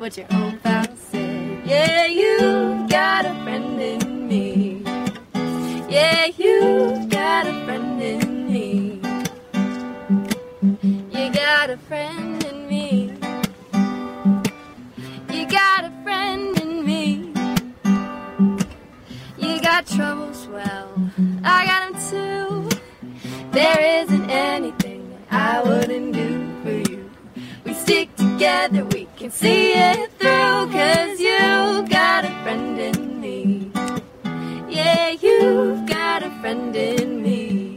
what your old pal said. Yeah, you got a friend in me. Yeah, you got a friend in me. You got a friend in me. You got a friend in me. You got troubles, well, I got them too. There isn't anything that I wouldn't do for you. We stick together, we can see it through. 'Cause you got a friend in me. Yeah, you've got a friend in me.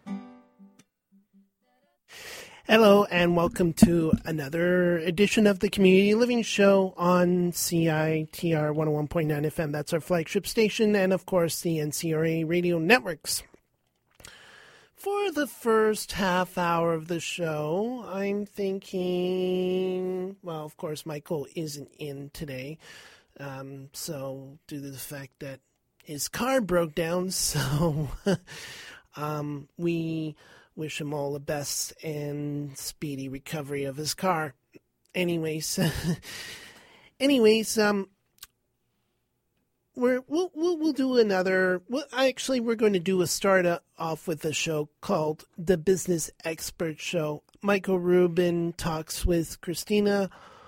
Hello and welcome to another edition of the Community Living Show on CITR 101.9 FM. That's our flagship station, and of course the NCRA radio networks. For the first half hour of the show, I'm thinking, well, of course Michael isn't in today, so due to the fact that his car broke down, so we wish him all the best and speedy recovery of his car. Anyways, we'll do another. We're going to do a start off with a show called The Business Expert Show. Michael Rubin talks with Christina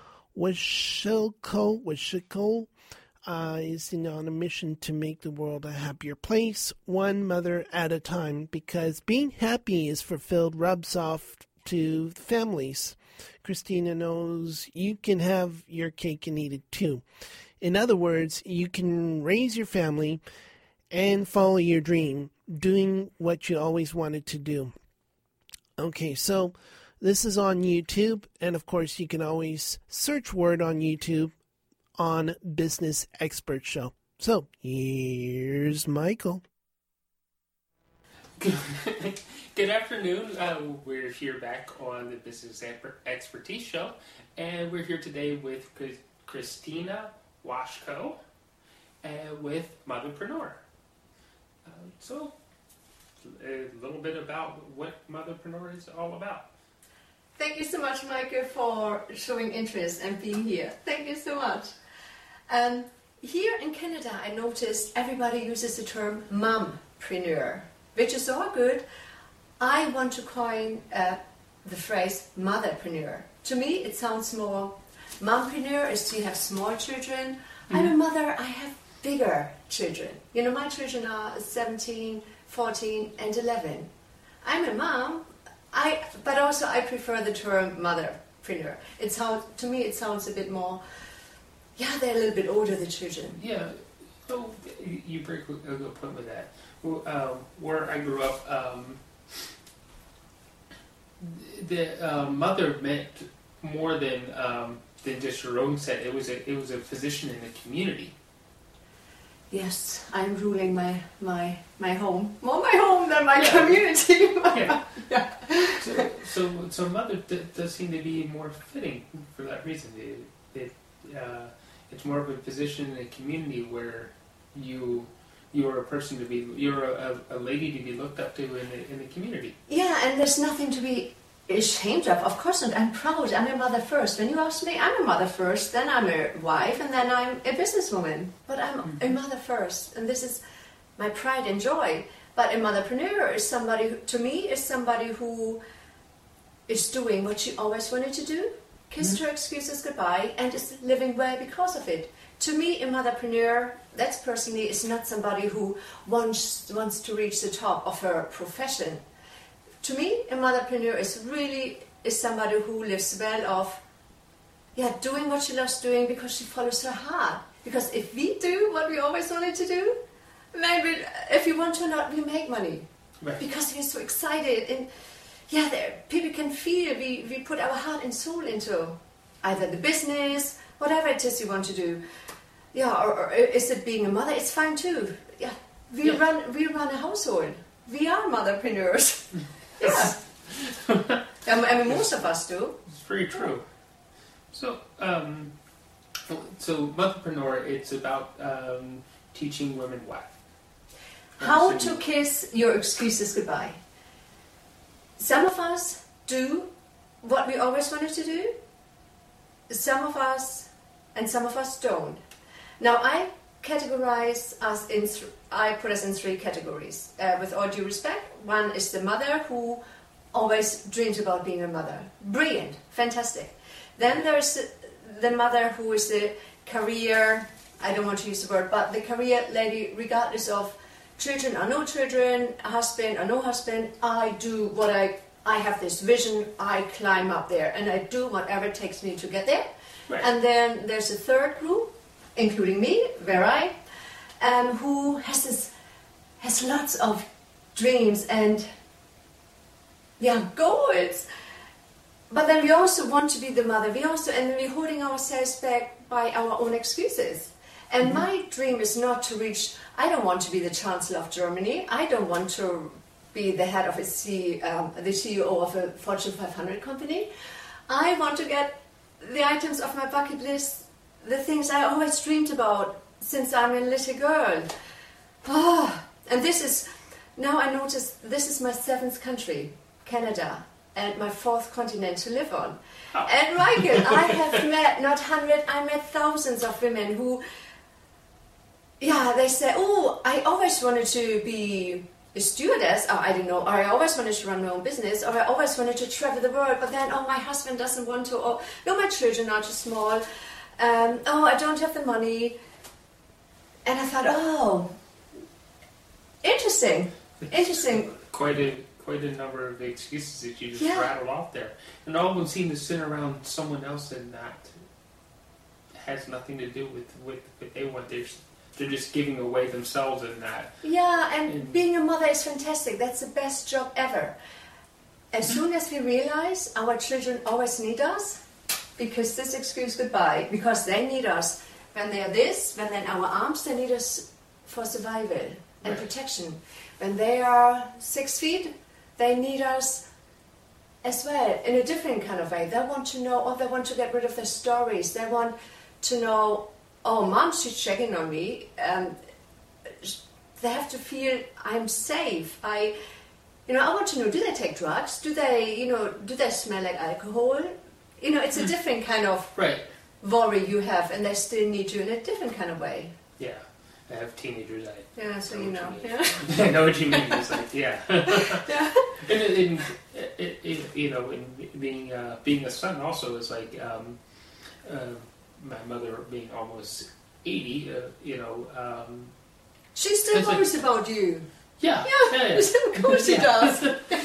Washiko. Is on a mission to make the world a happier place, one mother at a time, because being happy is fulfilled rubs off to families. Christina knows you can have your cake and eat it too. In other words, you can raise your family and follow your dream, doing what you always wanted to do. Okay, so this is on YouTube, and of course you can always search word on YouTube on Business Expert Show. So, here's Michael. Good afternoon. We're here back on the Business Expertise Show, and we're here today with Christina Washko and with Motherpreneur. So, a little bit about what Motherpreneur is all about. Thank you so much, Michael, for showing interest and being here. Thank you so much. Here in Canada, I noticed everybody uses the term mompreneur, which is all good. I want to coin the phrase motherpreneur. To me, it sounds more, mompreneur is you have small children. I'm a mother, I have bigger children. You know, my children are 17, 14, and 11. I'm a mom, but also I prefer the term motherpreneur. To me, it sounds a bit more, they're a little bit older, the children. Yeah, you bring a good point with that. Where I grew up, the mother meant more than just your own set. It was a physician in the community. Yes, I'm ruling my home. More my home than my community. Yeah. So mother does seem to be more fitting for that reason. It's more of a position in a community where you are a person to be, you're a lady to be looked up to in the community. Yeah, and there's nothing to be ashamed of. Of course not. I'm proud. I'm a mother first. When you ask me, I'm a mother first, then I'm a wife, and then I'm a businesswoman. But I'm a mother first, and this is my pride and joy. But a motherpreneur is somebody who is doing what she always wanted to do, kissed her excuses goodbye, and is living well because of it. To me, a motherpreneur, that's personally, is not somebody who wants to reach the top of her profession. To me, a motherpreneur is somebody who lives well of, doing what she loves doing because she follows her heart. Because if we do what we always wanted to do, maybe if you want to or not, we make money. Right. Because we're so excited, and people can feel we put our heart and soul into either the business, whatever it is you want to do. Or is it being a mother? It's fine too. We run a household. We are motherpreneurs. I mean, most of us do. It's very true. So Motherpreneur, it's about teaching women what? How to kiss your excuses goodbye. Some of us do what we always wanted to do. Some of us and some of us don't. Now I categorize us I put us in 3 categories. With all due respect, one is the mother who always dreams about being a mother. Brilliant, fantastic. Then there's the mother who is the career, I don't want to use the word, but the career lady, regardless of children or no children, husband or no husband, I do what I have this vision, I climb up there and I do whatever it takes me to get there. Right. And then there's a third group, including me, who has lots of dreams and goals. But then we also want to be the mother. And we're holding ourselves back by our own excuses. And my dream is not to reach. I don't want to be the Chancellor of Germany. I don't want to be the head of the CEO of a Fortune 500 company. I want to get the items of my bucket list, the things I always dreamed about since I'm a little girl. And now I notice this is my 7th country, Canada, and my 4th continent to live on. Oh. And Michael, I have met not hundreds, I met thousands of women who, they say, I always wanted to be a stewardess, or I don't know, or I always wanted to run my own business, or I always wanted to travel the world, but then, my husband doesn't want to, or no, my children are too small, I don't have the money. And I thought, interesting. Quite a number of excuses that you just rattled off there. And all of them seem to sit around someone else and that has nothing to do with what they want. They're just giving away themselves in that. Yeah, and being a mother is fantastic. That's the best job ever. As soon as we realize our children always need us, because this excuse goodbye, because they need us when they're when they're in our arms, they need us for survival and protection. When they are 6 feet, they need us as well, in a different kind of way. They want to know, they want to get rid of their stories. They want to know, Mom, she's checking on me. They have to feel I'm safe. I want to know, do they take drugs? Do they smell like alcohol? It's a different kind of worry you have, and they still need you in a different kind of way. Yeah. I have teenagers. So you know. I know what you mean. It's like, And being a son also is like, my mother being almost 80. She still worries about you. Yeah. Of course she does.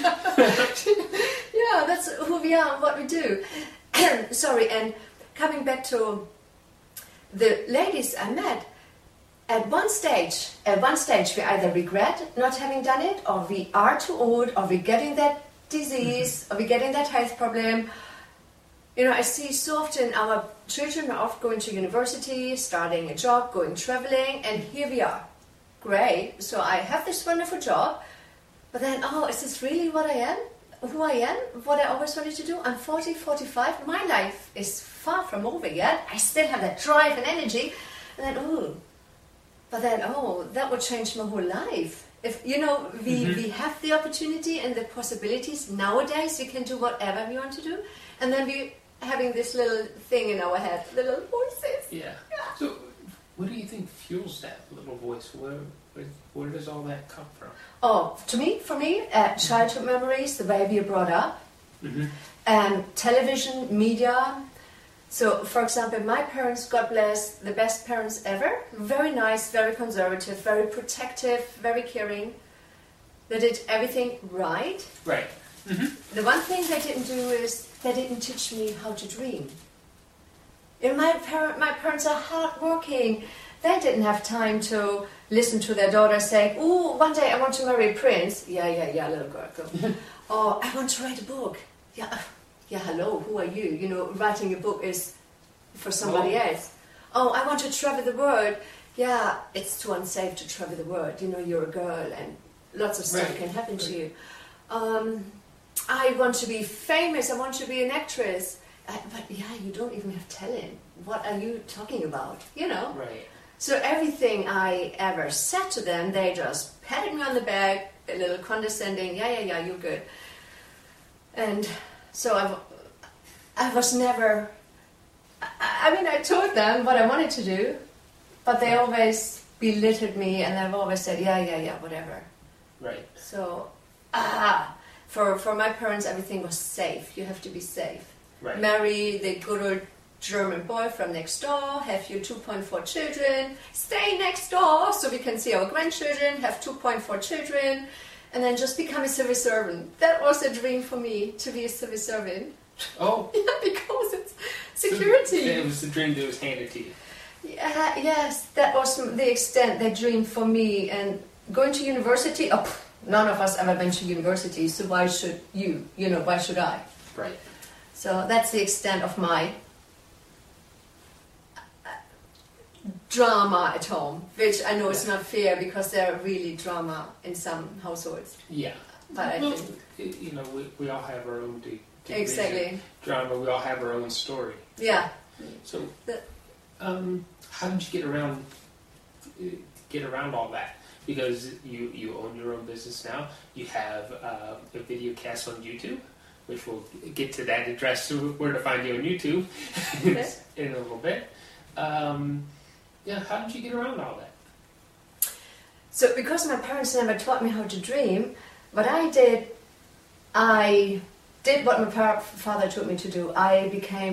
That's who we are and what we do. Sorry, and coming back to the ladies I met. At one stage, we either regret not having done it, or we are too old, or we're getting that disease, or we're getting that health problem. I see so often our children are off going to university, starting a job, going traveling, and here we are. Great, so I have this wonderful job, but then, is this really what I am? Who I am? What I always wanted to do? I'm 40, 45, my life is far from over yet. I still have that drive and energy, and then, but then, that would change my whole life. If, we have the opportunity and the possibilities. Nowadays, we can do whatever we want to do. And then we having this little thing in our head, little voices. Yeah. So, what do you think fuels that little voice? Where does all that come from? For me, childhood memories, the way we are brought up, television, media. So, for example, my parents, God bless, the best parents ever. Very nice, very conservative, very protective, very caring. They did everything right. Right. Mm-hmm. The one thing they didn't do is they didn't teach me how to dream. My parents are hardworking. They didn't have time to listen to their daughter saying, one day I want to marry a prince. Yeah, little girl, go. Or I want to write a book. Yeah, hello, who are you? Writing a book is for somebody else. I want to travel the world. Yeah, it's too unsafe to travel the world. You're a girl and lots of stuff can happen to you. I want to be famous. I want to be an actress. But you don't even have talent. What are you talking about? Right. So everything I ever said to them, they just patted me on the back, a little condescending. Yeah, you're good. And so I was never. I mean, I told them what I wanted to do, but they always belittled me, and they've always said, yeah, whatever. Right. So, for my parents, everything was safe. You have to be safe. Right. Marry the good old German boy from next door, have your 2.4 children, stay next door so we can see our grandchildren, have 2.4 children, and then just become a civil servant. That was a dream for me, to be a civil servant. Oh. Yeah, because it's security. It was the dream that was handed to you. Yeah, yes, that was the extent, that dream for me. And going to university, none of us ever went to university, so why should you? Why should I? Right. So that's the extent of my drama at home, which I know is not fair because there are really drama in some households. Yeah. But I Well, think we all have our own exactly drama. We all have our own story. yeah. So, how did you get around all that? Because you own your own business now. You have a video cast on YouTube, which we'll get to that address, where to find you on YouTube in a little bit. How did you get around all that? So because my parents never taught me how to dream, what I did what my father taught me to do. I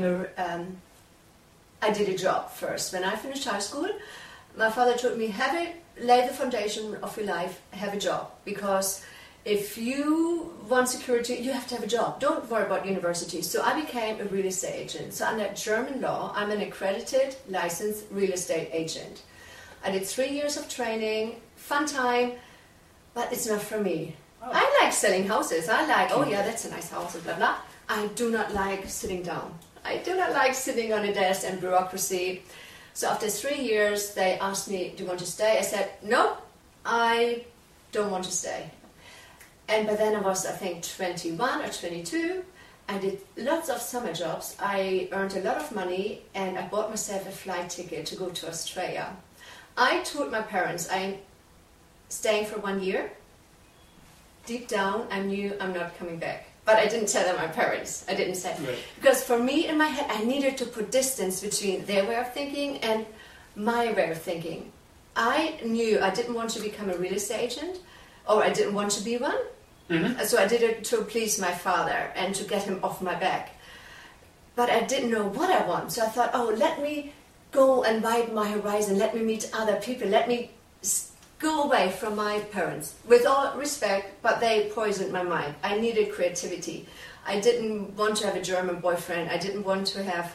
did a job first. When I finished high school, my father taught me, lay the foundation of your life, have a job. Because if you want security, you have to have a job. Don't worry about university. So I became a real estate agent. So under German law, I'm an accredited, licensed real estate agent. I did 3 years of training, fun time, but it's not for me. Oh. I like selling houses. I like, that's a nice house, blah, blah. I do not like sitting down. I do not like sitting on a desk and bureaucracy. So after 3 years, they asked me, do you want to stay? I said, no, I don't want to stay. And by then I was, I think, 21 or 22. I did lots of summer jobs. I earned a lot of money, and I bought myself a flight ticket to go to Australia. I told my parents I'm staying for 1 year. Deep down, I knew I'm not coming back. But I didn't tell them, my parents. I didn't say. Right. Because for me, in my head, I needed to put distance between their way of thinking and my way of thinking. I knew I didn't want to become a real estate agent, or I didn't want to be one. Mm-hmm. So I did it to please my father and to get him off my back. But I didn't know what I want. So I thought, let me go and widen my horizon. Let me meet other people. Let me go away from my parents. With all respect, but they poisoned my mind. I needed creativity. I didn't want to have a German boyfriend. I didn't want to have...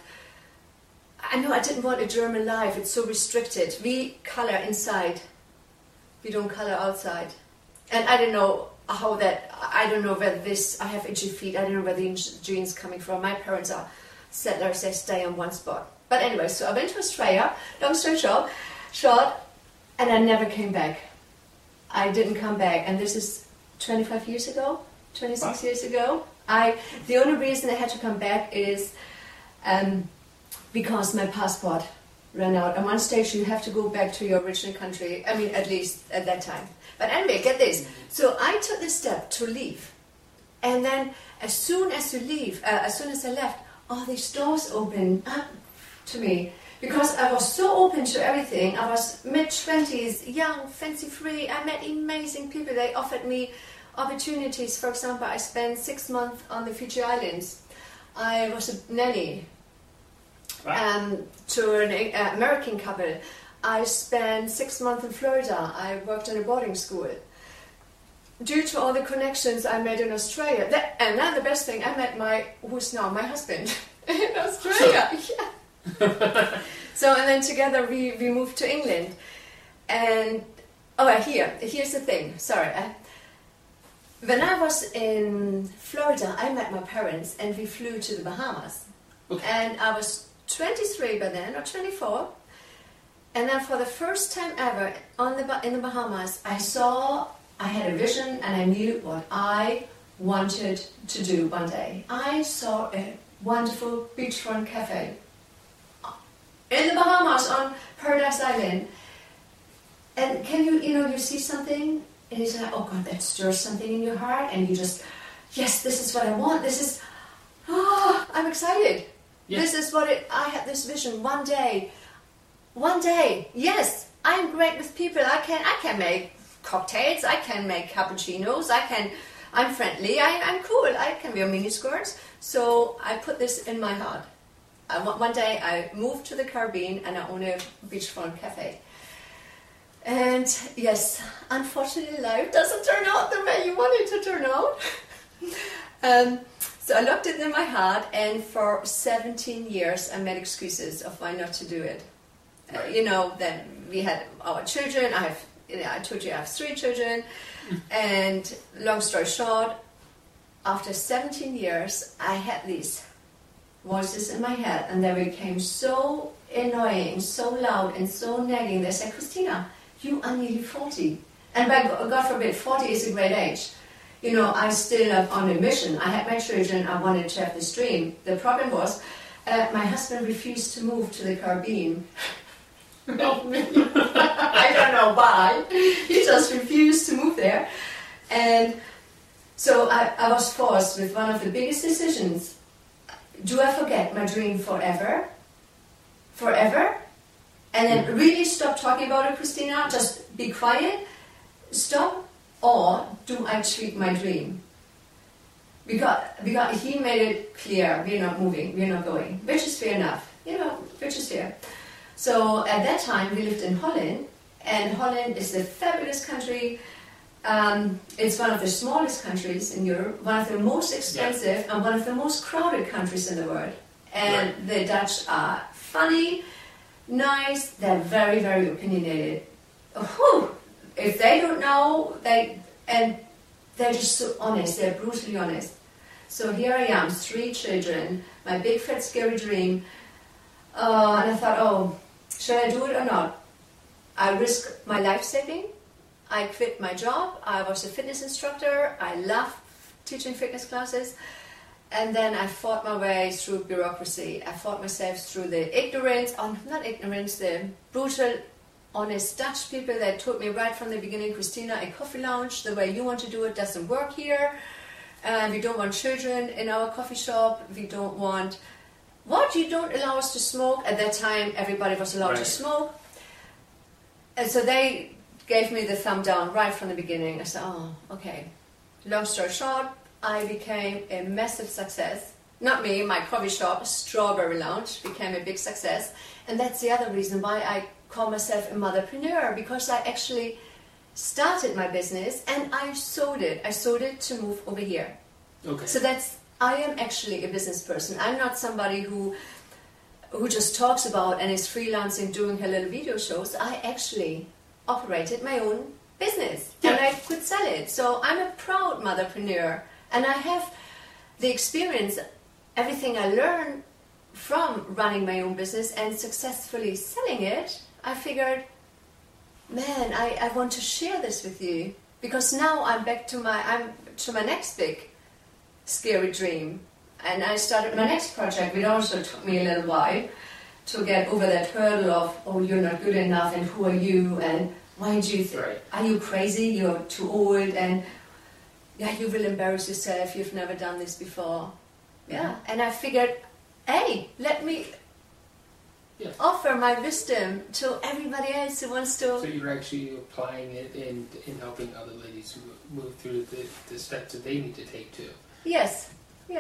I didn't want a German life. It's so restricted. We color inside. We don't color outside. And I don't know I don't know whether I have itchy feet. I don't know where the genes coming from. My parents are settlers. They stay on one spot. But anyway, so I went to Australia, long story short, and I never came back. I didn't come back. And this is 25 years ago, 26 years ago. The only reason I had to come back is because my passport ran out. At one stage, you have to go back to your original country. I mean, at least at that time. But anyway, get this. So I took the step to leave. And then as soon as I left, all these doors opened up to me. Because I was so open to everything. I was mid-20s, young, fancy-free. I met amazing people. They offered me opportunities. For example, I spent 6 months on the Fiji Islands. I was a nanny. Wow. To an American couple. I spent 6 months in Florida. I worked in a boarding school. Due to all the connections I made in Australia. And then the best thing, I met who's now my husband in Australia. Yeah. So, and then together we moved to England. And, here's the thing. Sorry. When I was in Florida, I met my parents and we flew to the Bahamas. Okay. And I was 23 by then, or 24. And then for the first time ever in the Bahamas, I had a vision and I knew what I wanted to do one day. I saw a wonderful beachfront cafe in the Bahamas on Paradise Island. And can you see something? And it's like, oh God, that stirs something in your heart. And you just, yes, this is what I want. I'm excited. This is what I had this vision. One day, yes, I'm great with people. I can make cocktails. I can make cappuccinos. I'm friendly. I'm cool. I can wear miniskirts. So I put this in my heart. One day I moved to the Caribbean and I own a beachfront cafe. And yes, unfortunately life doesn't turn out the way you want it to turn out. So I locked it in my heart, and for 17 years I made excuses of why not to do it. Right. Then we had our children. I told you I have 3 children. And long story short, after 17 years, I had these voices in my head, and they became so annoying, so loud, and so nagging. They said, Christina, you are nearly 40. And by God forbid, 40 is a great age. I still am on a mission. I had my children. I wanted to have this dream. The problem was, my husband refused to move to the Caribbean. Not me. I don't know why. He just refused to move there. And so I was forced with one of the biggest decisions. Do I forget my dream forever? Forever? And then really stop talking about it, Christina? Just be quiet? Stop? Or do I treat my dream? Because he made it clear, we're not moving, we're not going, which is fair enough, which is fair. So at that time we lived in Holland, and Holland is a fabulous country. It's one of the smallest countries in Europe, one of the most expensive, and one of the most crowded countries in the world. And the Dutch are funny, nice, they're very, very opinionated. If they don't know, they're just so honest, they're brutally honest. So here I am, 3 children, my big fat scary dream, and I thought, should I do it or not? I risk my life saving. I quit my job. I was a fitness instructor. I loved teaching fitness classes. And then I fought my way through bureaucracy. I fought myself through the brutal, honest Dutch people that told me right from the beginning, Christina, a coffee lounge, the way you want to do it doesn't work here. We don't want children in our coffee shop. We don't want... What? You don't allow us to smoke? At that time, everybody was allowed to smoke. And so they gave me the thumb down right from the beginning. I said, okay. Long story short, I became a massive success. Not me, my coffee shop, Strawberry Lounge, became a big success. And that's the other reason why I call myself a motherpreneur, because I actually started my business and I sold it. I sold it to move over here. Okay. So I am actually a business person. I'm not somebody who just talks about and is freelancing, doing her little video shows. I actually operated my own business and I could sell it. So I'm a proud motherpreneur, and I have the experience, everything I learned from running my own business and successfully selling it. I figured, man, I want to share this with you, because now I'm back to my next big scary dream, and I started my next project. It also took me a little while to get over that hurdle of, you're not good enough, and who are you, and why do you think, are you crazy, you're too old, and you will embarrass yourself, you've never done this before. And I figured, hey, let me offer my wisdom to everybody else who wants to. So you're actually applying it and helping other ladies move through the steps that they need to take too. Yes.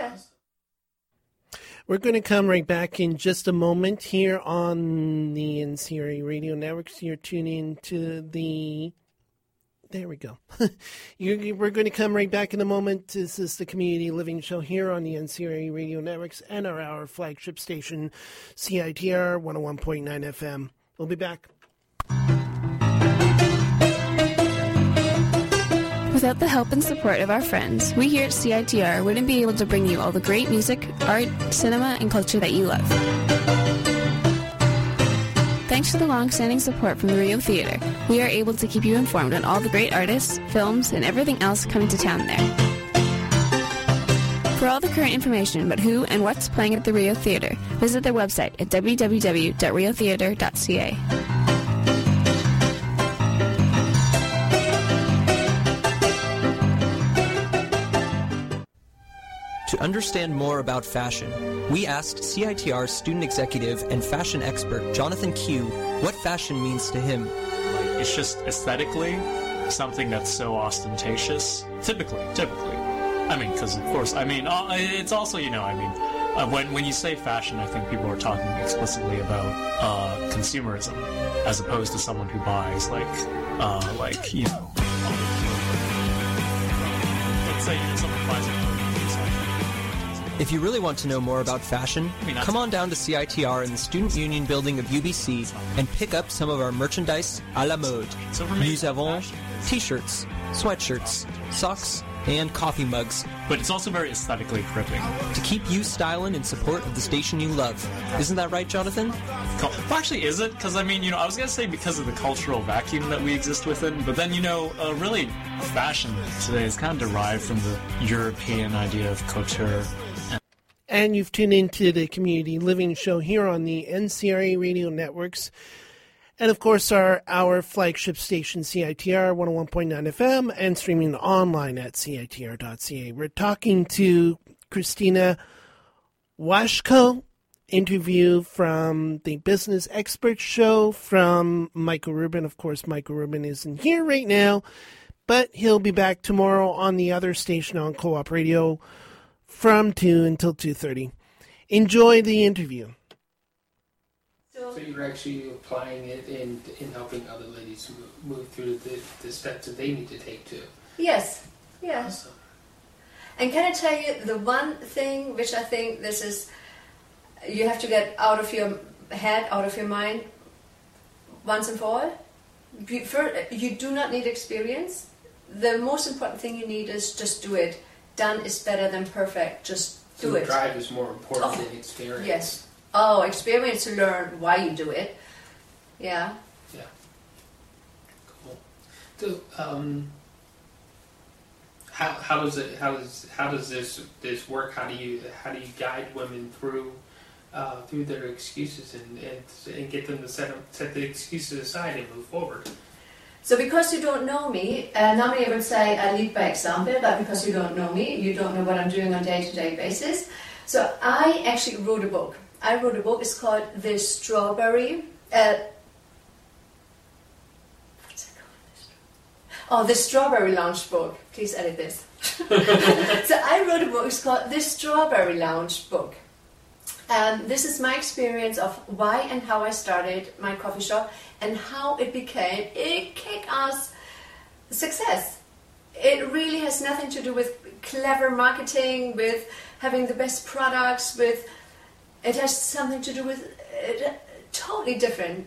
We're going to come right back in just a moment here on the NCRA Radio Networks. You're tuning to the... There we go. We're going to come right back in a moment. This is the Community Living Show here on the NCRA Radio Networks and our flagship station, CITR 101.9 FM. We'll be back. Without the help and support of our friends, we here at CITR wouldn't be able to bring you all the great music, art, cinema, and culture that you love. Thanks to the long-standing support from the Rio Theater, we are able to keep you informed on all the great artists, films, and everything else coming to town there. For all the current information about who and what's playing at the Rio Theater, visit their website at www.riotheater.ca. To understand more about fashion, we asked CITR student executive and fashion expert Jonathan Q what fashion means to him. Like, it's just aesthetically something that's so ostentatious. Typically. I mean, because of course, I mean, it's also, you know, I mean, when you say fashion, I think people are talking explicitly about consumerism, as opposed to someone who buys like you know, let's say someone buys a If you really want to know more about fashion, come on down to CITR in the Student Union building of UBC and pick up some of our merchandise à la mode. Nous avons t-shirts, sweatshirts, socks, and coffee mugs. But it's also very aesthetically gripping. To keep you styling in support of the station you love. Isn't that right, Jonathan? Well, actually, is it? Because, I mean, you know, I was going to say because of the cultural vacuum that we exist within, but then, you know, really, fashion today is kind of derived from the European idea of couture. And you've tuned into the Community Living Show here on the NCRA Radio Networks. And, of course, our flagship station, CITR 101.9 FM, and streaming online at CITR.ca. We're talking to Christina Washko, interview from the Business Expert Show from Michael Rubin. Of course, Michael Rubin isn't here right now, but he'll be back tomorrow on the other station on Co-op Radio from 2 until 2:30. Enjoy the interview. So you're actually applying it and helping other ladies move through the steps that they need to take too. Yes. Awesome. And can I tell you the one thing which I think this is, you have to get out of your head, out of your mind, once and for all? You do not need experience. The most important thing you need is just do it. Done is better than perfect. Just do it. Drive is more important than experience. Yes. Oh, experience to learn why you do it. Yeah. Yeah. Cool. So, how does this work? How do you guide women through their excuses and get them to set the excuses aside and move forward? So because you don't know me, normally I would say I lead by example, but because you don't know me, you don't know what I'm doing on a day-to-day basis. So I actually wrote a book. It's called The Strawberry... The Strawberry Lounge Book. Please edit this. So I wrote a book, it's called The Strawberry Lounge Book. This is my experience of why and how I started my coffee shop and how it became a kick-ass success. It really has nothing to do with clever marketing, with having the best products, it has something to do with totally different.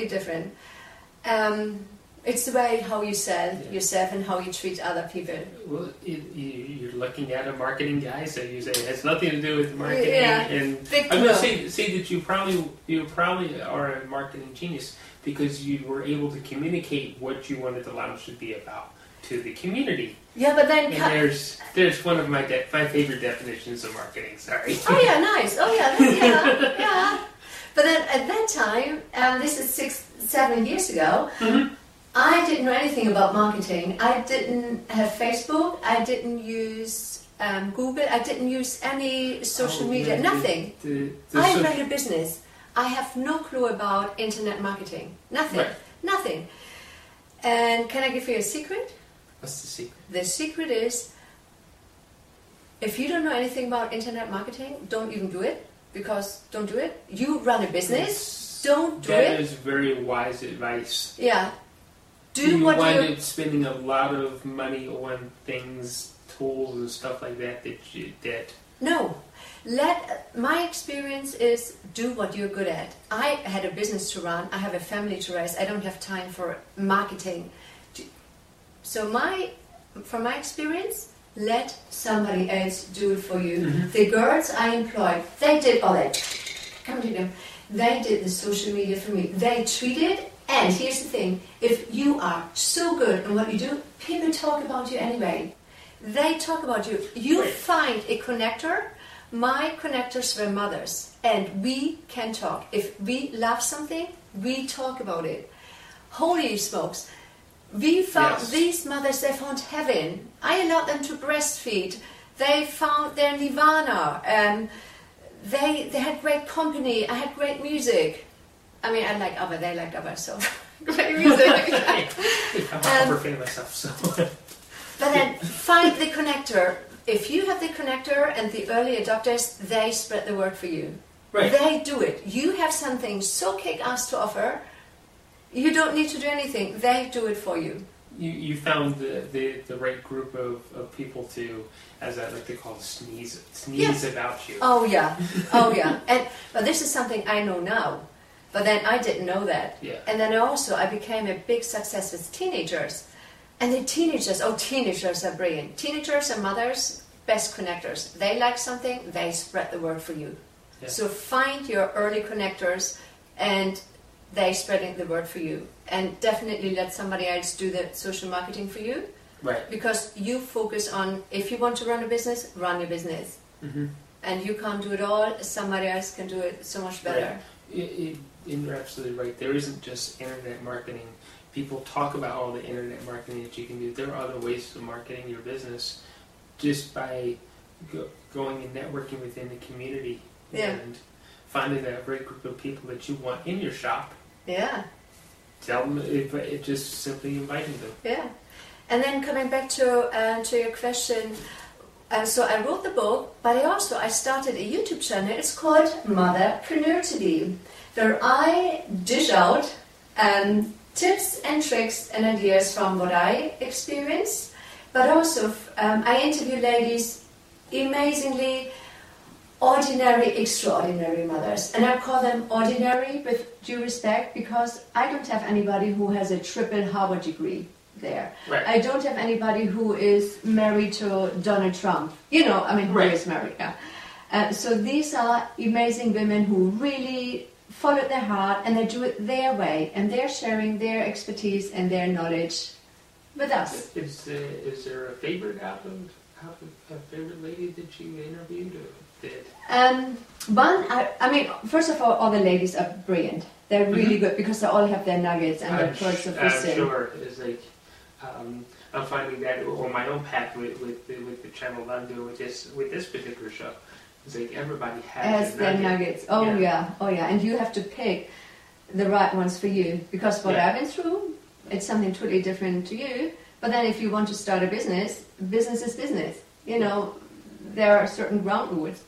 It's the way how you sell yourself and how you treat other people. Well, you're looking at a marketing guy, so you say it has nothing to do with marketing. Yeah, and I'm going to say that you probably are a marketing genius because you were able to communicate what you wanted the lounge to be about to the community. Yeah, but then there's one of my favorite definitions of marketing. Sorry. Oh yeah, nice. Oh yeah. But then at that time, this is 6-7 years ago. Mm-hmm. I didn't know anything about marketing. I didn't have Facebook. I didn't use Google. I didn't use any social media. Nothing. I ran a business. I have no clue about internet marketing. Nothing. Right. Nothing. And can I give you a secret? What's the secret? The secret is, if you don't know anything about internet marketing, don't even do it. Because don't do it. You run a business. Don't do it. That is very wise advice. Yeah. You wind up spending a lot of money on things, tools and stuff like that. No. My experience is do what you're good at. I had a business to run. I have a family to raise. I don't have time for marketing. So from my experience, let somebody else do it for you. Mm-hmm. The girls I employed, they did all that. Come to them. They did the social media for me. They tweeted. And here's the thing, if you are so good in what you do, people talk about you anyway. They talk about you. You find a connector. My connectors were mothers. And we can talk. If we love something, we talk about it. Holy smokes. We found these mothers, they found heaven. I allowed them to breastfeed They found their nirvana. They had great company. I had great music. I mean, I like ABBA. They liked ABBA, so great music. I'm an ABBA fan myself, so. But then find the connector. If you have the connector and the early adopters, they spread the word for you. Right. They do it. You have something so kick-ass to offer. You don't need to do anything. They do it for you. You found the right group of people to, as I like to call it, sneeze about you. Oh yeah. But this is something I know now. But then I didn't know that. Yeah. And then also I became a big success with teenagers. And the teenagers are brilliant. Teenagers and mothers, best connectors. They like something, they spread the word for you. Yeah. So find your early connectors and they spreading the word for you. And definitely let somebody else do the social marketing for you. Right. Because you focus on, if you want to run a business, run your business. Mm-hmm. And you can't do it all, somebody else can do it so much better. Right. You're absolutely right. There isn't just internet marketing. People talk about all the internet marketing that you can do. There are other ways of marketing your business just by going and networking within the community and finding that great group of people that you want in your shop. Yeah. Tell them, it just simply inviting them. Yeah. And then coming back to your question, so I wrote the book, but I started a YouTube channel. It's called Motherpreneur TV, where I dish out tips and tricks and ideas from what I experience, but also I interview ladies, amazingly ordinary, extraordinary mothers. And I call them ordinary with due respect because I don't have anybody who has a triple Harvard degree there. Right. I don't have anybody who is married to Donald Trump. Who is married. Yeah. So these are amazing women who really follow their heart and they do it their way and they're sharing their expertise and their knowledge with us. Is there a favorite a favorite lady that you interviewed or did? First of all the ladies are brilliant. They're really good because they all have their nuggets and their pearls of wisdom. I'm sure. It's like I'm finding that on my own path with the channel that I'm doing with this particular show. It's like everybody has their nuggets. Oh yeah. And you have to pick the right ones for you because what I've been through, it's something totally different to you. But then if you want to start a business, business is business. There are certain ground rules.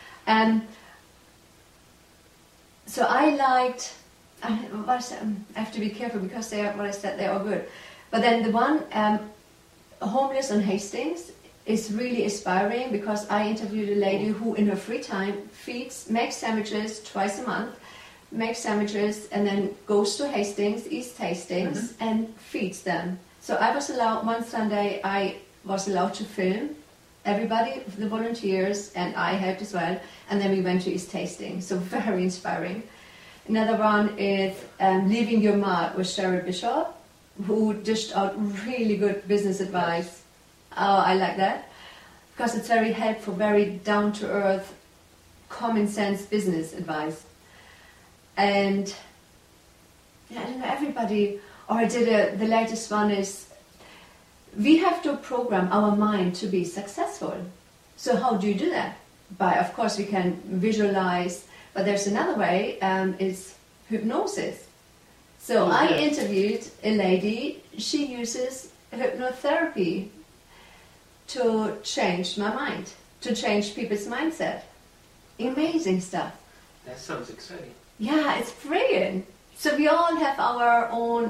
So I liked. I have to be careful because what I said, they are good. But then the one, Homeless on Hastings, is really inspiring because I interviewed a lady who in her free time makes sandwiches twice a month, makes sandwiches and then goes to Hastings, East Hastings, and feeds them. So I was allowed, one Sunday I was allowed to film everybody, the volunteers, and I helped as well, and then we went to East Hastings, so very inspiring. Another one is Leaving Your Mark with Cheryl Bishop, who dished out really good business advice. Oh, I like that because it's very helpful, very down-to-earth, common-sense business advice. And I don't know, everybody, or I did the latest one is, we have to program our mind to be successful. So how do you do that? Of course, we can visualize, but there's another way, is hypnosis. So I interviewed a lady, she uses hypnotherapy to change my mind, to change people's mindset. Amazing stuff. That sounds exciting. Yeah, it's brilliant. So we all have our own,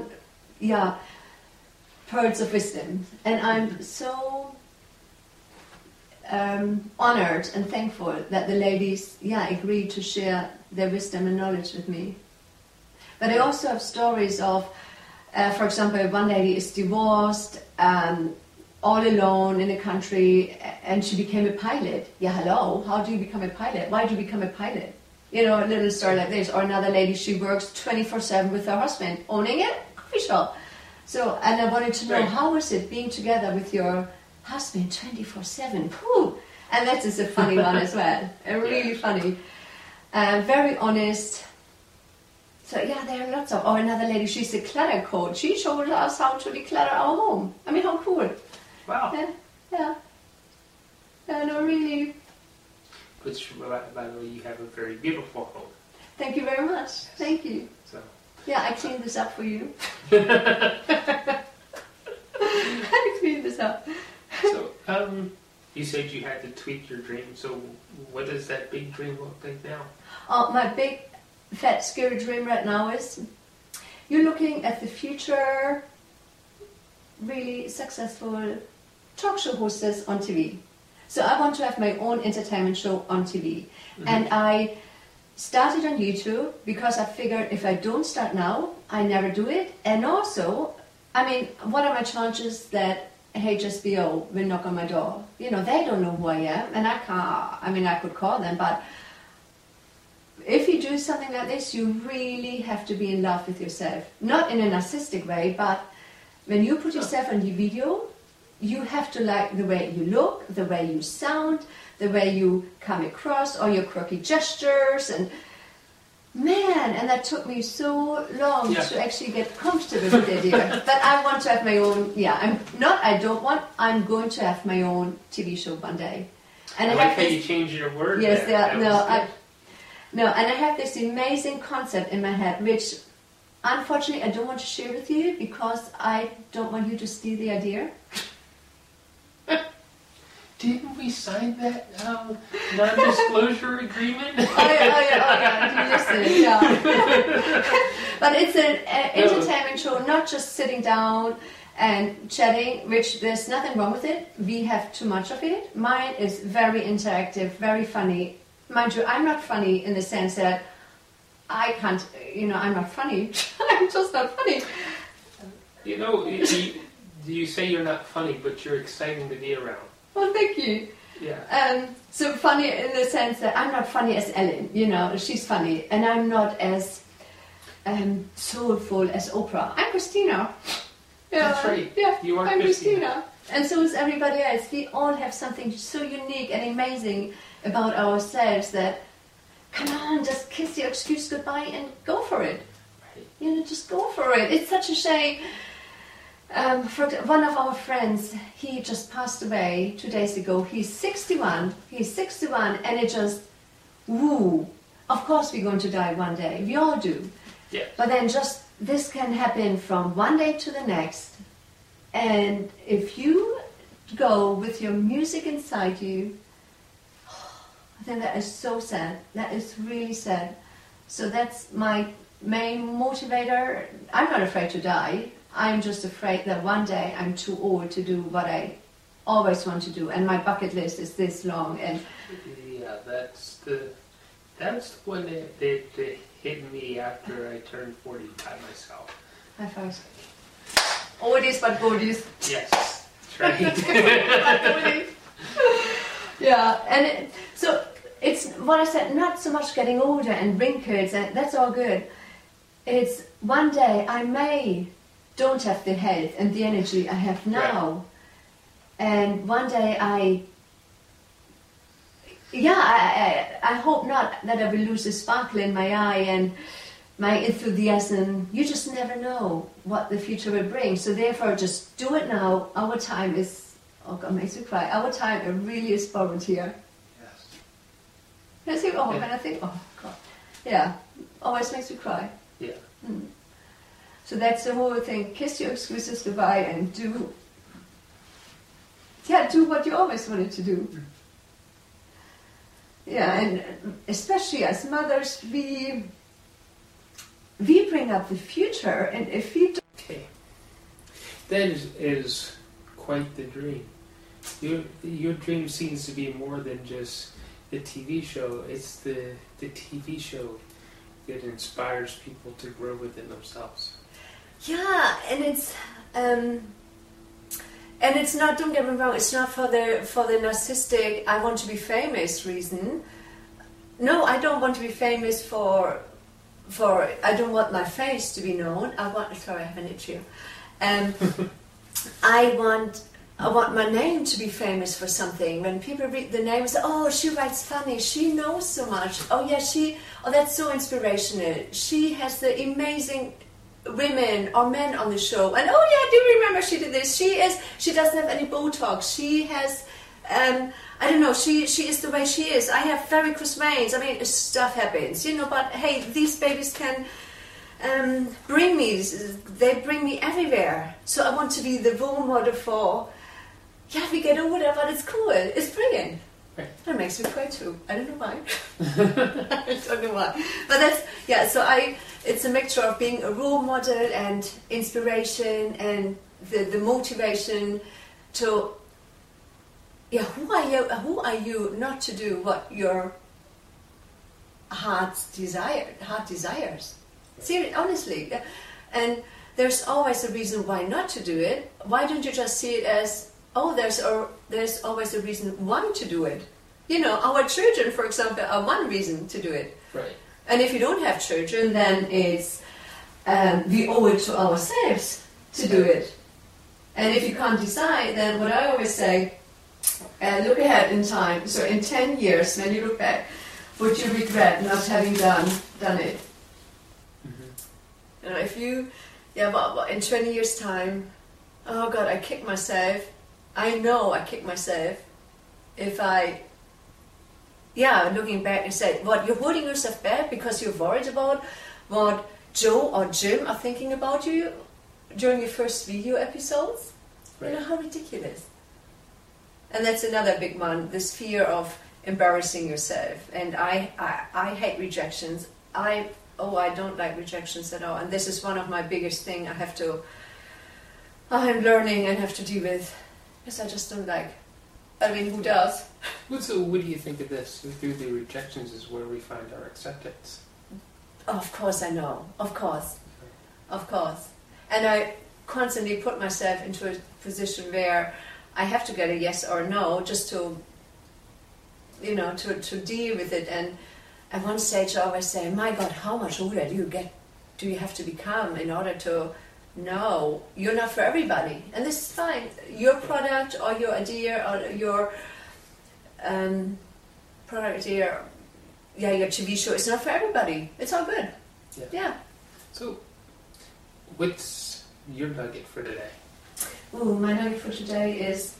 pearls of wisdom. And I'm so honored and thankful that the ladies, agreed to share their wisdom and knowledge with me. But I also have stories of, for example, one lady is divorced, all alone in a country, and she became a pilot. Yeah, hello, how do you become a pilot? Why do you become a pilot? A little story like this. Or another lady, she works 24/7 with her husband, owning a coffee shop. So, and I wanted to know, how is it being together with your husband 24/7? Whew. And that is a funny one as well. Really funny. Very honest. So there are lots of. Or another lady, she's a clutter coach. She showed us how to declutter our home. I mean, how cool. Wow. Yeah. No, which, by the way, you have a very beautiful home. Thank you very much. Thank you. So. Yeah, I cleaned this up for you. I cleaned this up. So, you said you had to tweak your dream. So, what does that big dream look like now? My big, fat, scary dream right now is you're looking at the future really successful talk show hostess on TV. So I want to have my own entertainment show on TV. Mm-hmm. And I started on YouTube because I figured if I don't start now, I never do it. And also, I mean, what are my chances that HSBO will knock on my door? You know, they don't know who I am, and I can't, I mean, I could call them, but if you do something like this, you really have to be in love with yourself. Not in a narcissistic way, but when you put yourself on the video, you have to like the way you look, the way you sound, the way you come across, or your quirky gestures, and man, and that took me so long to actually get comfortable with the idea. But I want to have my own, I'm going to have my own TV show one day. And I like how you changed your word. Yes, and I have this amazing concept in my head, which unfortunately I don't want to share with you because I don't want you to steal the idea. Didn't we sign that non-disclosure agreement? Oh yeah, do listen, yeah. But it's an entertainment show, not just sitting down and chatting, which there's nothing wrong with it. We have too much of it. Mine is very interactive, very funny. Mind you, I'm not funny in the sense that I can't, I'm not funny. I'm just not funny. You say you're not funny, but you're exciting to be around. Well, thank you. Yeah. So funny in the sense that I'm not funny as Ellen, she's funny, and I'm not as soulful as Oprah. I'm Christina. That's right. Yeah, you are I'm Christina. And so is everybody else. We all have something so unique and amazing about ourselves that, come on, just kiss your excuse goodbye and go for it. Right. Just go for it. It's such a shame. For one of our friends, he just passed away 2 days ago. He's 61, and it just, woo. Of course we're going to die one day. We all do. Yeah. But then just, this can happen from one day to the next. And if you go with your music inside you, I think that is so sad. That is really sad. So that's my main motivator. I'm not afraid to die. I'm just afraid that one day I'm too old to do what I always want to do, and my bucket list is this long. And yeah, that's the one that hit me after I turned 40 by myself. High fives. Oldies but goldies. Yes, that's right. Yeah, and so it's what I said. Not so much getting older and wrinkles, and that's all good. It's one day I may don't have the health and the energy I have now. Right. And one day I hope not that I will lose the sparkle in my eye and my enthusiasm. You just never know what the future will bring. So therefore, just do it now. Our time is, oh God, makes me cry. Our time really is borrowed here. Yes. And I think, oh God. Yeah, always makes me cry. Yeah. Mm. So that's the whole thing. Kiss your excuses goodbye and do what you always wanted to do. Yeah, and especially as mothers, we bring up the future, and if we don't... Okay. That is quite the dream. Your dream seems to be more than just the TV show. It's the TV show that inspires people to grow within themselves. Yeah, and it's not, don't get me wrong, it's not for the narcissistic, I want to be famous reason. No, I don't want to be famous for I don't want my face to be known. Sorry, I have an itch here. I want my name to be famous for something. When people read the name and say, oh, she writes funny, she knows so much. Oh yeah, that's so inspirational. She has the amazing women or men on the show, and oh yeah, I do remember she did this. She doesn't have any Botox. She has I don't know, she is the way she is. I have varicose veins. I mean, stuff happens, but hey, these babies can bring me everywhere. So I want to be the role model for, we get older, but it's cool. It's brilliant. Right. That makes me cry too. I don't know why. I don't know why. But it's a mixture of being a role model and inspiration and the motivation to, who are you not to do what your heart desires? Seriously, honestly. And there's always a reason why not to do it. Why don't you just see it as, there's always a reason why to do it. Our children, for example, are one reason to do it. Right. And if you don't have children, then it's we owe it to ourselves to do it. And if you can't decide, then what I always say, look ahead in time. So in 10 years, when you look back, would you regret not having done it? Mm-hmm. If you, in 20 years' time, oh God, I kicked myself. I know I kicked myself. If I, looking back and say, what, you're holding yourself back because you're worried about what Joe or Jim are thinking about you during your first video episodes? Right. How ridiculous. And that's another big one, this fear of embarrassing yourself. And I hate rejections. I don't like rejections at all. And this is one of my biggest things I'm learning and have to deal with. Because I just don't like. I mean, who does? So what do you think of this? Through the rejections is where we find our acceptance. Of course I know. Of course. And I constantly put myself into a position where I have to get a yes or no just to, to deal with it. And at one stage I always say, my God, how much older do you have to become in order to know you're not for everybody? And this is fine. Your product or your idea or your product idea, your TV show is not for everybody. It's all good. Yeah. So, what's your nugget for today? My nugget for today is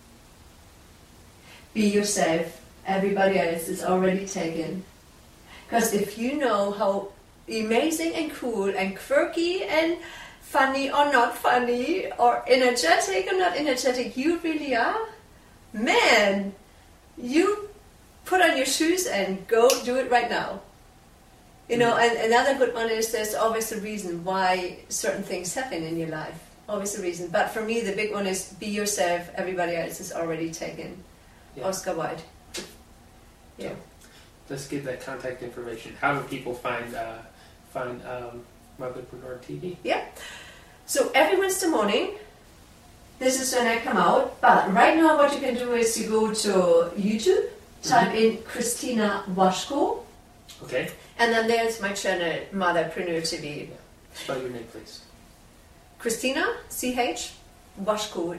be yourself. Everybody else is already taken. Because if you know how amazing and cool and quirky and funny or not funny, or energetic or not energetic you really are, man, you put on your shoes and go do it right now. And another good one is there's always a reason why certain things happen in your life. Always a reason. But for me, the big one is be yourself. Everybody else is already taken. Yeah. Oscar Wilde. Yeah. So, let's give that contact information. How do people find Motherpreneur TV? Yeah. So every Wednesday morning, this is when I come out. But right now, what you can do is you go to YouTube, type in Christina Washko. Okay. And then there's my channel, Motherpreneur TV. Yeah. Spell your name, please. Christina, C-H, Washko,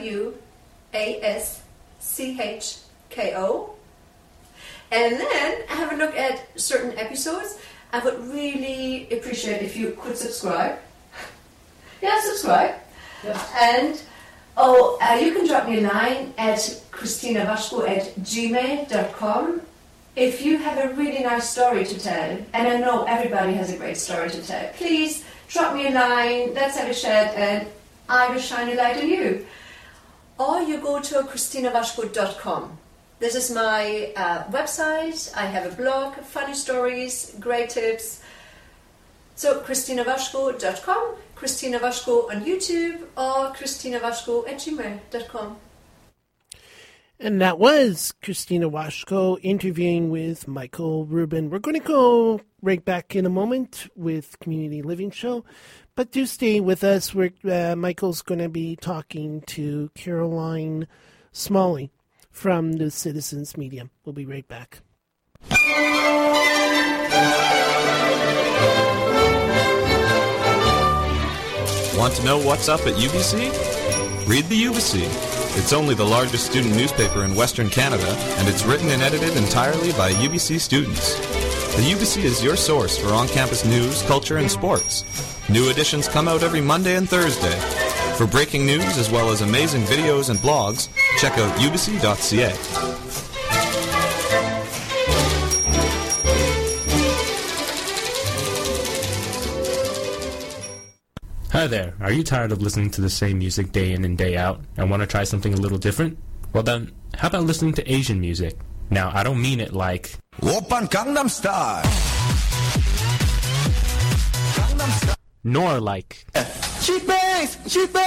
W-A-S-C-H-K-O. And then have a look at certain episodes. I would really appreciate if you could subscribe. Subscribe. Yeah. And you can drop me a line at christinawashko@gmail.com if you have a really nice story to tell. And I know everybody has a great story to tell. Please drop me a line, let's have a chat, and I will shine a light on you. Or you go to christinawashko.com. This is my website. I have a blog, funny stories, great tips. So christinawashko.com, Christina Washko on YouTube, or christinawashko@gmail.com. And that was Christina Washko interviewing with Michael Rubin. We're going to go right back in a moment with Community Living Show, but do stay with us. Michael's going to be talking to Caroline Smalley from the Citizens Media. We'll be right back. Want to know what's up at UBC? Read the UBC. It's only the largest student newspaper in Western Canada, and it's written and edited entirely by UBC students. The UBC is your source for on-campus news, culture, and sports. New editions come out every Monday and Thursday. For breaking news as well as amazing videos and blogs, check out ubc.ca. Hi there, are you tired of listening to the same music day in and day out and want to try something a little different? Well then, how about listening to Asian music? Now, I don't mean it like Oppan Gangnam Style, nor like she bangs,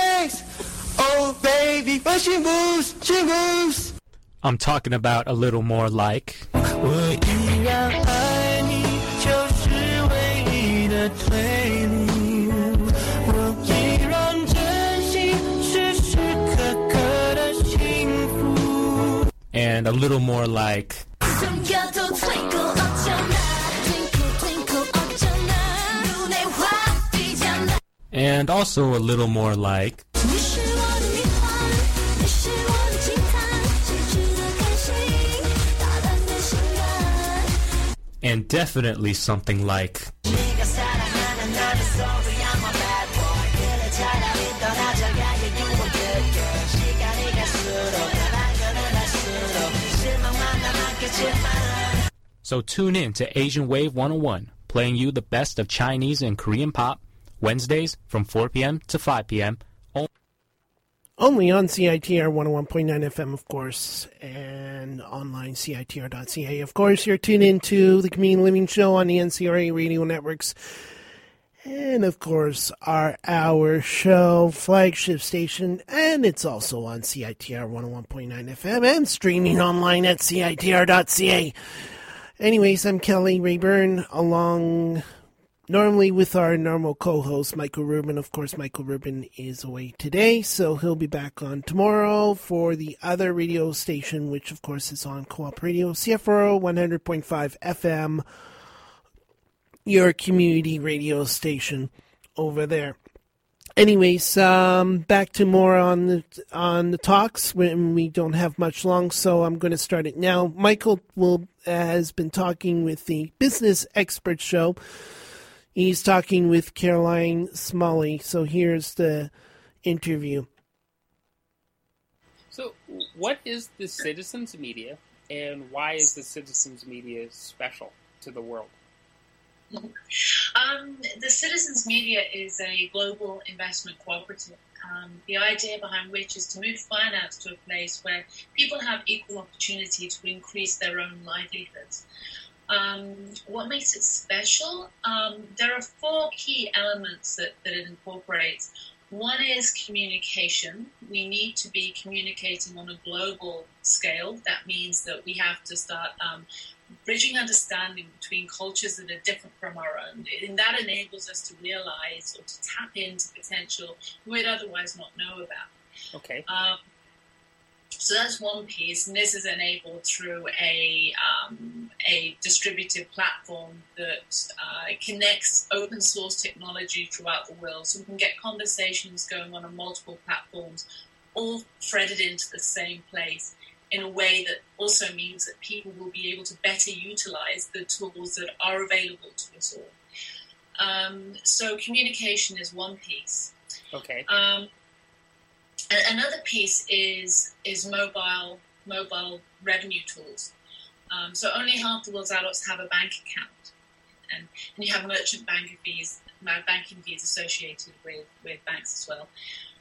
oh baby, when she moves, she moves. I'm talking about a little more like 我依然爱你，就是唯一的推理。我依然珍惜时时刻刻的幸福。 and a little more like 숨겨도 twinkle 어쩌나 twinkle twinkle 어쩌나 눈에 확 띄잖아 and also a little more like 你是我的谜团你是我的惊叹最值得开心大胆的心愿 and definitely something like 네가 사랑하는 나는 sorry I'm a bad boy 그래 차라리 떠나자가 you a good girl 시간이 갈수록 난 거는 할수록 실망만 남았겠지만 So tune in to Asian Wave 101, playing you the best of Chinese and Korean pop, Wednesdays from 4 p.m. to 5 p.m. Only on CITR 101.9 FM, of course, and online CITR.ca. Of course, you're tuned into the Community Living Show on the NCRA radio networks. And, of course, our show, flagship station, and it's also on CITR 101.9 FM and streaming online at CITR.ca. Anyways, I'm Kelly Rayburn, along normally with our normal co-host, Michael Rubin. Of course, Michael Rubin is away today, so he'll be back on tomorrow for the other radio station, which, of course, is on Co-op Radio, CFRO 100.5 FM, your community radio station over there. Anyways, back to more on the talks when we don't have much long, so I'm going to start it now. Michael has been talking with the Business Expert Show. He's talking with Caroline Smalley. So here's the interview. So, what is the citizens media, and why is the citizens media special to the world? The Citizens Media is a global investment cooperative. The idea behind which is to move finance to a place where people have equal opportunity to increase their own livelihoods. What makes it special? There are 4 key elements that it incorporates. One is communication. We need to be communicating on a global scale. That means that we have to start bridging understanding between cultures that are different from our own. And that enables us to realize or to tap into potential we'd otherwise not know about. Okay. So that's one piece, and this is enabled through a distributed platform that connects open source technology throughout the world, so we can get conversations going on multiple platforms, all threaded into the same place in a way that also means that people will be able to better utilize the tools that are available to us all. So communication is one piece. Okay. Another piece is mobile revenue tools. So only half the world's adults have a bank account, and you have merchant banking fees associated with banks as well.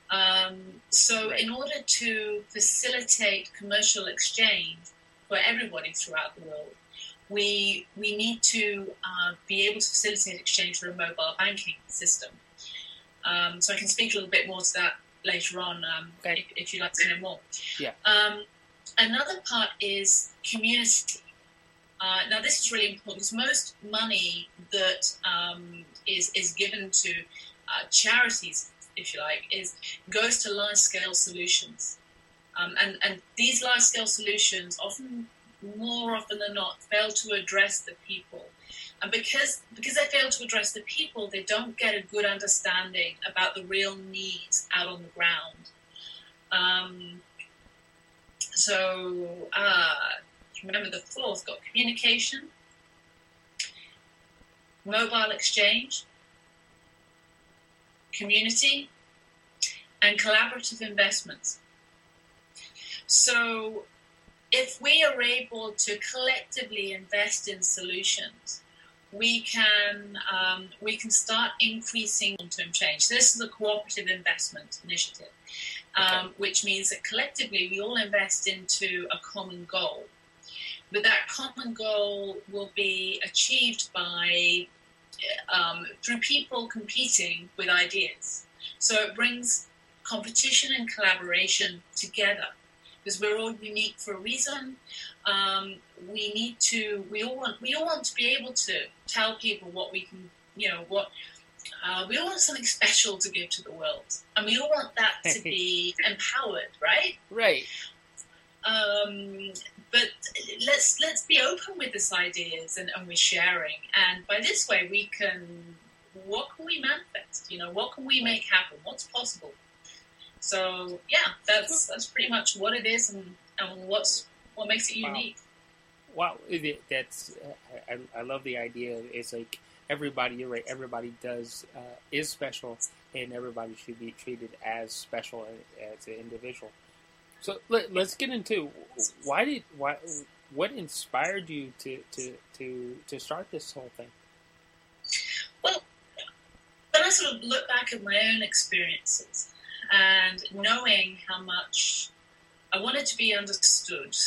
So in order to facilitate commercial exchange for everybody throughout the world, we need to be able to facilitate exchange through a mobile banking system. So I can speak a little bit more to that later on, if you'd like to know more. Yeah. Another part is community. Now, this is really important because most money that is given to charities, if you like, goes to large-scale solutions. And these large-scale solutions more often than not, fail to address the people. And because they fail to address the people, they don't get a good understanding about the real needs out on the ground. Remember the 4th got communication, mobile exchange, community, and collaborative investments. So if we are able to collectively invest in solutions, we can start increasing long-term change. This is a cooperative investment initiative, which means that collectively we all invest into a common goal. But that common goal will be achieved by through people competing with ideas. So it brings competition and collaboration together, because we're all unique for a reason. We all want to be able to tell people what we can, we all want something special to give to the world, and we all want that to be empowered, right? Right. But let's be open with these ideas and we're sharing, and by this way what can we manifest? What can we make happen? What's possible? So yeah, that's pretty much what it is, and what makes it unique. Wow, that's I love the idea. It's like everybody. You're right. Everybody is special, and everybody should be treated as special as an individual. So let's get into what inspired you to start this whole thing. Well, when I sort of look back at my own experiences and knowing how much I wanted to be understood,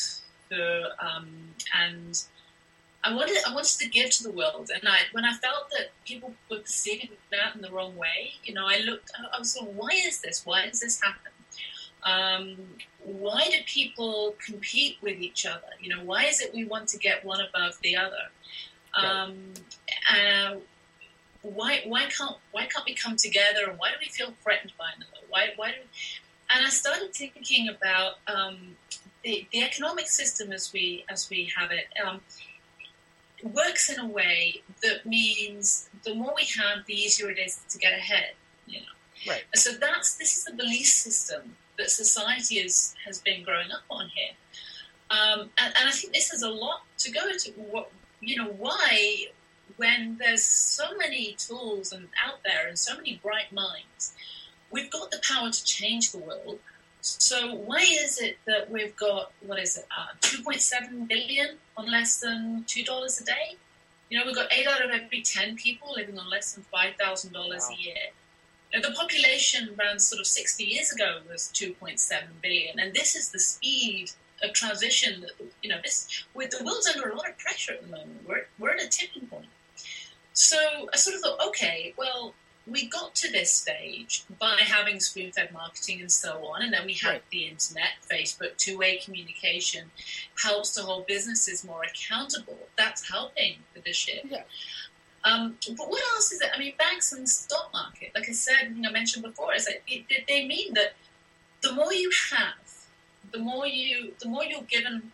and I wanted to give to the world, and when I felt that people were perceiving that in the wrong way, I was sort of, why is this? Why does this happen? Why do people compete with each other? Why is it we want to get one above the other? Why can't we come together? And why do we feel threatened by another? And I started thinking about the economic system as we have it. Works in a way that means the more we have, the easier it is to get ahead. Right. So this is the belief system that society has been growing up on here, and I think this is a lot to go to. Why, when there's so many tools out there and so many bright minds, we've got the power to change the world. So why is it that we've got 2.7 billion on less than $2 a day? We've got 8 out of every 10 people living on less than $5,000 a year. The population around sort of 60 years ago was 2.7 billion, and this is the speed of transition that the world's under a lot of pressure at the moment. We're at a tipping point. So I sort of thought, okay, well, we got to this stage by having spoon-fed marketing and so on, and then we had the internet, Facebook, two-way communication helps to hold businesses more accountable. That's helping with this shit. Yeah. But what else is it? I mean, banks and stock market, like I said, I mentioned before, is that they mean that the more you have, the more you're given,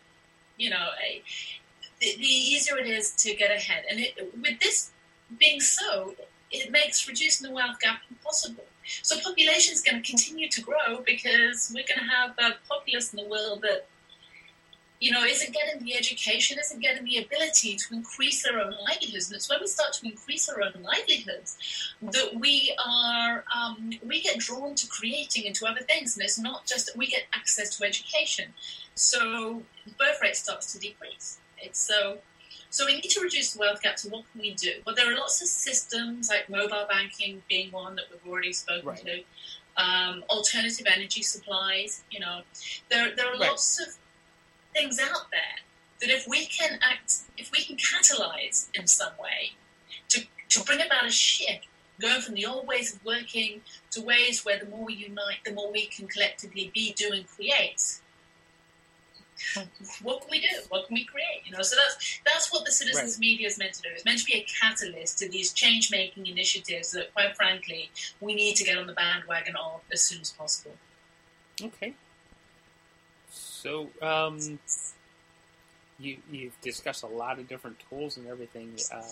the easier it is to get ahead. And with this being so, it makes reducing the wealth gap impossible. So population is going to continue to grow because we're going to have a populace in the world that, isn't getting the education, isn't getting the ability to increase their own livelihoods. And it's when we start to increase our own livelihoods that we get drawn to creating into other things. And it's not just that we get access to education. So the birth rate starts to decrease. So we need to reduce the wealth gap. So what can we do? Well, there are lots of systems, like mobile banking being one that we've already spoken to. Alternative energy supplies. There are lots of things out there that if we can catalyze in some way to bring about a shift, going from the old ways of working to ways where the more we unite, the more we can collectively be, do, and create. What can we do? What can we create? So that's what the citizens' media is meant to do. It's meant to be a catalyst to these change-making initiatives that, quite frankly, we need to get on the bandwagon of as soon as possible. Okay. So, you've discussed a lot of different tools and everything.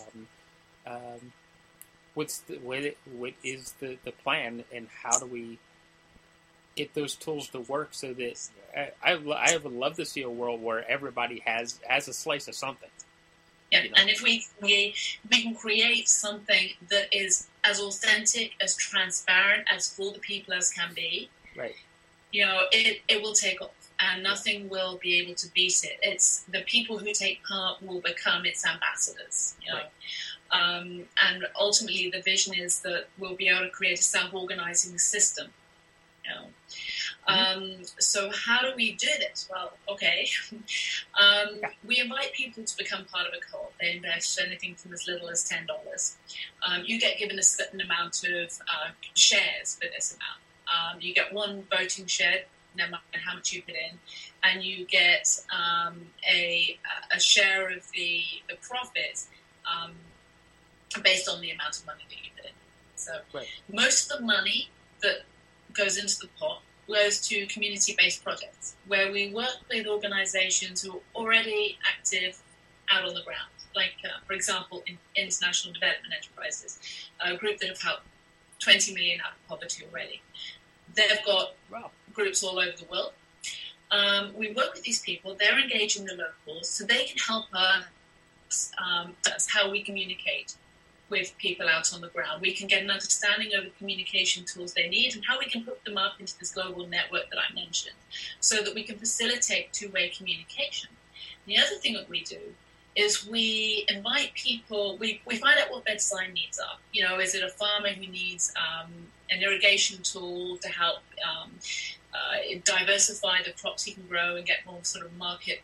What is the plan, and how do we get those tools to work so that I would love to see a world where everybody has a slice of something. Yeah, and if we can create something that is as authentic, as transparent, as for the people as can be, Right. You know, it will take off, and nothing will be able to beat it. It's the people who take part will become its ambassadors, you know. Right. And ultimately, the vision is that we'll be able to create a self-organizing system, you know. So how do we do this? Well, okay. We invite people to become part of a co-op. They invest anything from as little as $10. You get given a certain amount of shares for this amount. You get one voting share, no matter how much you put in, and you get a share of the profits based on the amount of money that you put in. So most of the money that goes into the pot goes to community-based projects where we work with organizations who are already active out on the ground. Like, for example, in International Development Enterprises, a group that have helped 20 million out of poverty already. They've got groups all over the world. We work with these people. They're engaging the locals, so they can help us. That's how we communicate with people out on the ground. We can get an understanding of the communication tools they need and how we can hook them up into this global network that I mentioned so that we can facilitate two-way communication. The other thing that we do is we invite people, we find out what their design needs are. You know, is it a farmer who needs an irrigation tool to help diversify the crops he can grow and get more sort of market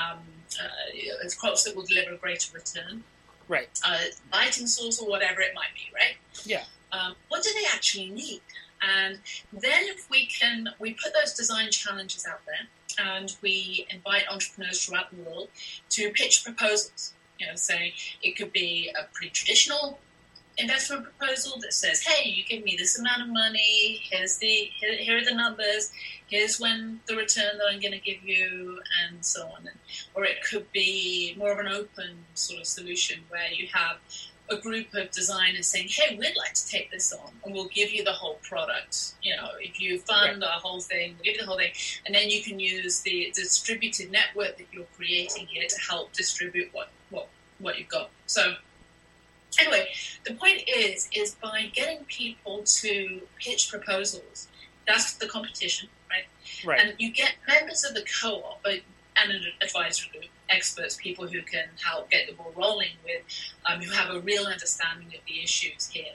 crops that will deliver a greater return? Right. Lighting source or whatever it might be, right? Yeah. What do they actually need? And then if we put those design challenges out there and we invite entrepreneurs throughout the world to pitch proposals. You know, saying it could be a pretty traditional investment proposal that says, hey, you give me this amount of money, here are the numbers, here's when the return that I'm going to give you, and so on. Or it could be more of an open sort of solution where you have a group of designers saying, hey, we'd like to take this on, and we'll give you the whole product. You know, if you fund our whole thing, we'll give you the whole thing, and then you can use the distributed network that you're creating here to help distribute what you've got. So anyway, the point is by getting people to pitch proposals, that's the competition, right? Right. And you get members of the co-op and an advisory group, experts, people who can help get the ball rolling with, who have a real understanding of the issues here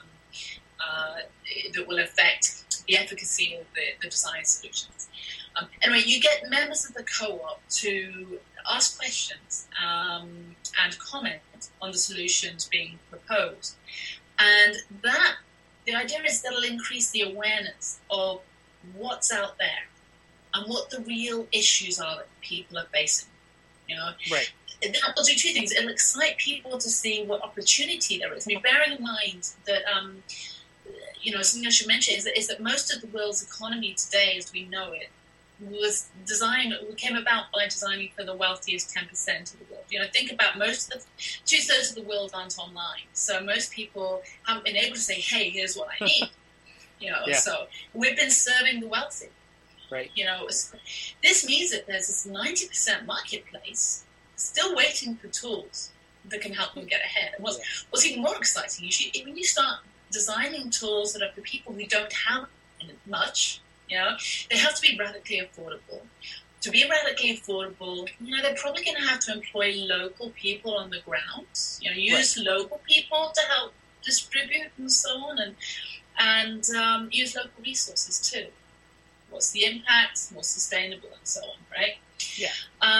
that will affect the efficacy of the design solutions. Anyway, you get members of the co-op to ask questions and comment on the solutions being proposed. And the idea is that it'll increase the awareness of what's out there and what the real issues are that people are facing. You know, right. That will do two things. It'll excite people to see what opportunity there is. I mean, bearing in mind that, you know, something I should mention is that most of the world's economy today, as we know it, came about by designing for the wealthiest 10% of the world. You know, think about two-thirds of the world aren't online. So most people haven't been able to say, hey, here's what I need. You know, so we've been serving the wealthy. Right. You know, this means that there's this 90% marketplace still waiting for tools that can help them get ahead. And what's even more exciting is when you start designing tools that are for people who don't have much, you know, they have to be radically affordable. To be radically affordable, you know, they're probably going to have to employ local people on the ground, you know, use local people to help distribute and so on, and use local resources too. What's the impact? More sustainable and so on, right? Yeah.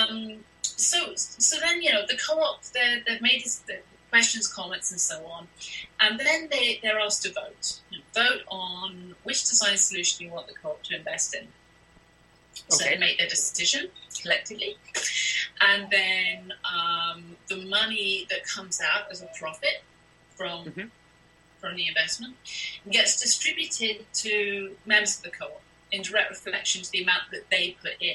So then, you know, the co-op, they've made the questions, comments, and so on, and then they're asked to vote. Vote on which design solution you want the co-op to invest in. So they make their decision collectively, and then the money that comes out as a profit from the investment gets distributed to members of the co-op in direct reflection to the amount that they put in.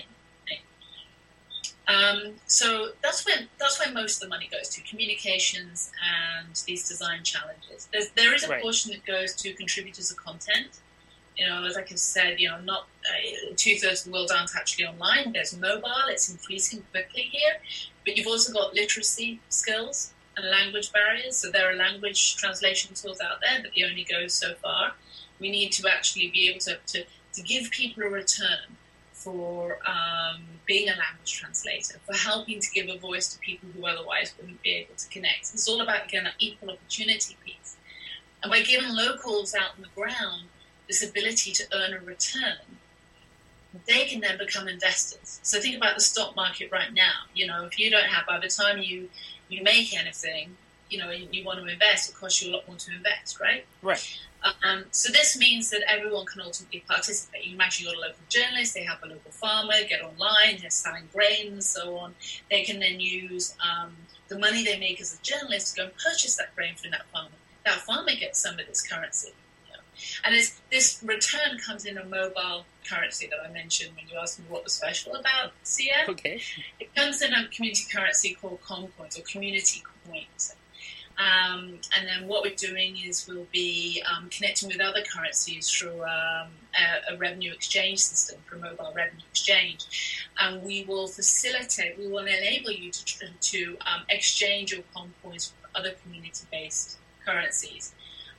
So that's where most of the money goes to, communications and these design challenges. There is a portion that goes to contributors of content. You know, as I said, you know, not 2/3 of the world aren't actually online. There's mobile; it's increasing quickly here. But you've also got literacy skills and language barriers. So there are language translation tools out there, but they only go so far. We need to actually be able to to give people a return for being a language translator, for helping to give a voice to people who otherwise wouldn't be able to connect. It's all about, again, that equal opportunity piece. And by giving locals out on the ground this ability to earn a return, they can then become investors. So think about the stock market right now. You know, if you don't have, by the time you make anything, you know, you want to invest, it costs you a lot more to invest, right? Right. So this means that everyone can ultimately participate. You imagine you're a local journalist, they have a local farmer, get online, they're selling grain and so on. They can then use the money they make as a journalist to go and purchase that grain from that farmer. That farmer gets some of this currency. You know? And this return comes in a mobile currency that I mentioned when you asked me what was special about CF. Okay. It comes in a community currency called ComCoins, or community coins. And then what we're doing is we'll be connecting with other currencies through a revenue exchange system, for mobile revenue exchange. And we will enable you to exchange your ComCoins with other community-based currencies,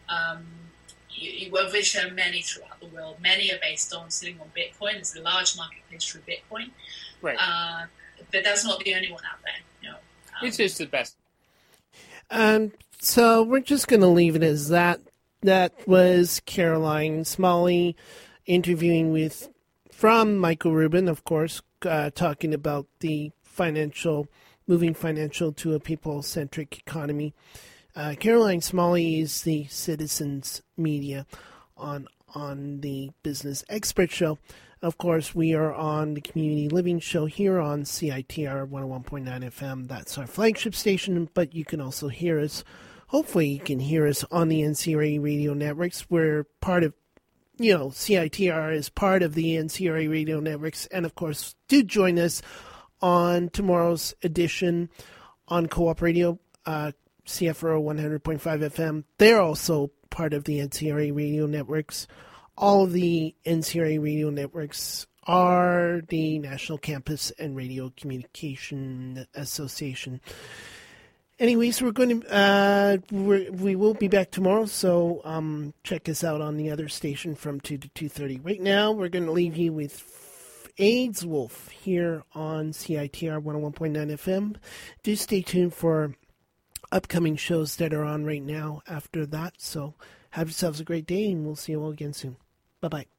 of which there are many throughout the world. Many are sitting on Bitcoin. There's a large marketplace for Bitcoin. Right. But that's not the only one out there. You know, it's just the best. So we're just going to leave it as that. That was Caroline Smalley interviewing from Michael Rubin, of course, talking about the moving financial to a people-centric economy. Caroline Smalley is the Citizens Media on the Business Expert Show. Of course, we are on the Community Living Show here on CITR 101.9 FM. That's our flagship station, but you can also hear us. Hopefully, you can hear us on the NCRA radio networks. We're part of, CITR is part of the NCRA radio networks. And, of course, do join us on tomorrow's edition on Co-op Radio, CFRO 100.5 FM. They're also part of the NCRA radio networks. All of the NCRA radio networks are the National Campus and Radio Communication Association. Anyways, we're going to we will be back tomorrow, so check us out on the other station from 2 to 2:30. Right now, we're going to leave you with AIDS Wolf here on CITR 101.9 FM. Do stay tuned for upcoming shows that are on right now after that. So have yourselves a great day, and we'll see you all again soon. Bye-bye.